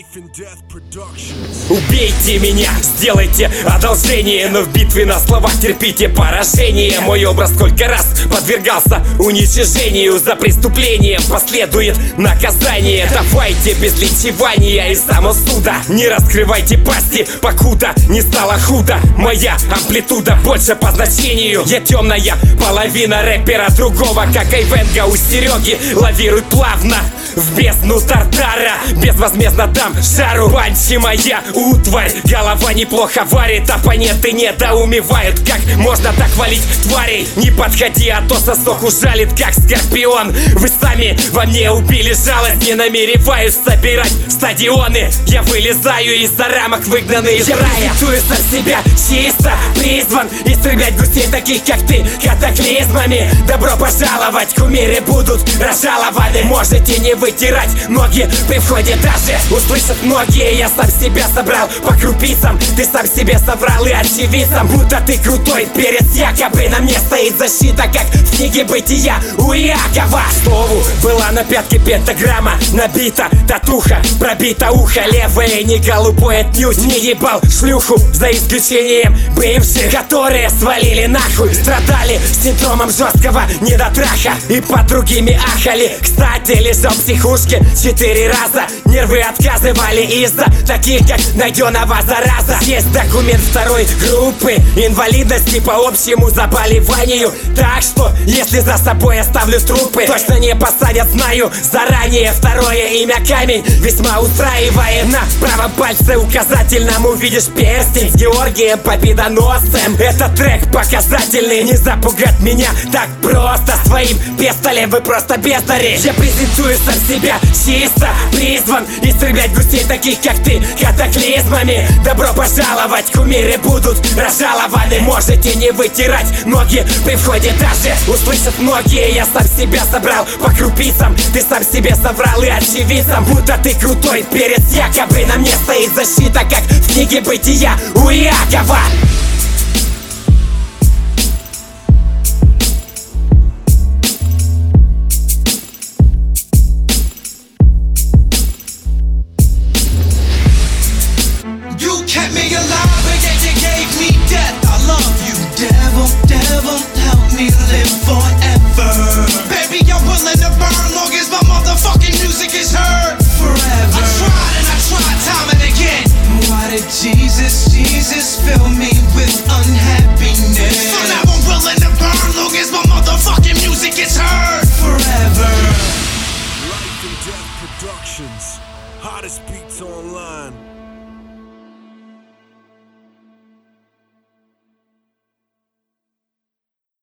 Убейте меня, сделайте одолжение, но в битве на словах терпите поражение. Мой образ сколько раз подвергался уничижению, за преступлением последует наказание. Давайте без линчевания и самосуда, не раскрывайте пасти, покуда не стало худо. Моя амплитуда больше по значению. Я темная половина рэпера другого, как Айвенго у Сереги. Лавируй плавно в бездну Тартара, безвозмездно дам жару. Панчи моя утварь, голова неплохо варит. Оппоненты недоумевают, как можно так валить тварей. Не подходи, а то сосок ужалит, как скорпион. Вы сами во мне убили жалость, не намереваюсь собирать стадионы. Я вылезаю из-за рамок, выгнанный из рая. Я чувствую сам себя чисто призван истреблять гусей таких, как ты, катаклизмами. Добро пожаловать, кумиры будут разжалованы. Можете не вытирать ноги при входе даже. Услышат многие, я сам себя собрал по крупицам. Ты сам себе соврал и очевидцам, будто ты крутой перец якобы. На мне стоит защита, как в книге бытия у Иакова. К слову, была на пятке пентаграмма набита татуха, пробито ухо левое, не голубое отнюдь. Не ебал шлюху, за исключением бывших, которые свалили нахуй. Страдали синдромом жесткого недотраха и под другими ахали. Кстати, лежал в психушке 4 раза. Нервы отказывали из-за таких, как найденного зараза. Есть документ второй группы инвалидности по общему заболеванию. Так что, если за собой оставлю трупы, точно не посадят, знаю заранее. Второе имя камень весьма устраивает. На правом пальце указательном увидишь перстень с Георгием Победоносцем. Этот трек показательный, не запугать меня так просто своим пистолем. Вы просто бездари. Я презентую сам себя чисто призван истреблять гусей таких, как ты, катаклизмами. Добро пожаловать, кумиры будут разжалованы. Можете не вытирать ноги при входе даже. Услышат многие, я сам себя собрал по крупицам. Ты сам себе соврал и очевидцам, будто ты крутой перец якобы. На мне стоит защита, как в книге бытия у Иакова. Jesus fill me with unhappiness. So now I'm willing to burn long as my motherfucking music is heard forever. Life and Death Productions, hottest beats online.